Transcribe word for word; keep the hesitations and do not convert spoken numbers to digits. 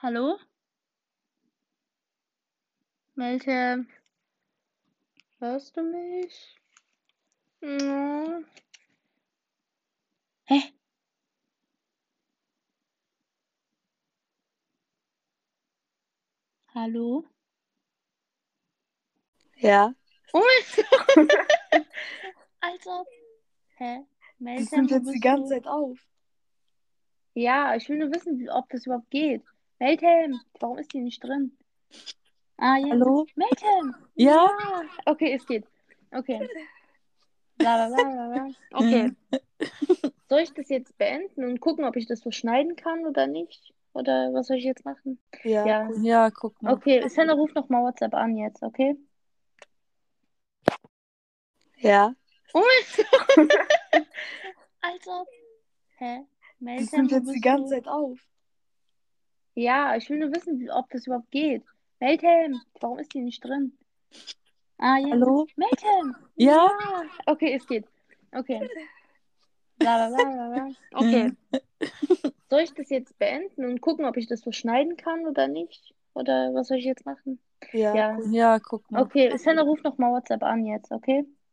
Hallo? Melte, hörst du mich? Ja. Hä? Hallo? Ja. Oh mein Gott! Als ob. Hä? Die Melte, sind wo jetzt die bist ganze du? Zeit auf. Ja, ich will nur wissen, wie- ob das überhaupt geht. Meltem, warum ist die nicht drin? Ah, jetzt. Hallo? Meltem! Ja? Ja! Okay, es geht. Okay. Bla bla bla bla bla. Okay. Hm. Soll ich das jetzt beenden und gucken, ob ich das so schneiden kann oder nicht? Oder was soll ich jetzt machen? Ja, Ja. gu- ja, guck mal. Okay, Senna ruft noch mal WhatsApp an jetzt, okay? Ja. Oh mein Gott! Als ob. Hä? Die sind Meltem, wo jetzt die bist ganze du? Zeit auf. Ja, ich will nur wissen, wie- ob das überhaupt geht. Meltem, warum ist die nicht drin? Ah, jetzt. Hallo? Meltem! Ja? Ja! Okay, es geht. Okay. Bla bla bla bla bla. Okay. Hm. Soll ich das jetzt beenden und gucken, ob ich das so schneiden kann oder nicht? Oder was soll ich jetzt machen? Ja, Ja. gu- ja, guck mal. Okay, Senna ruft noch mal WhatsApp an jetzt, okay?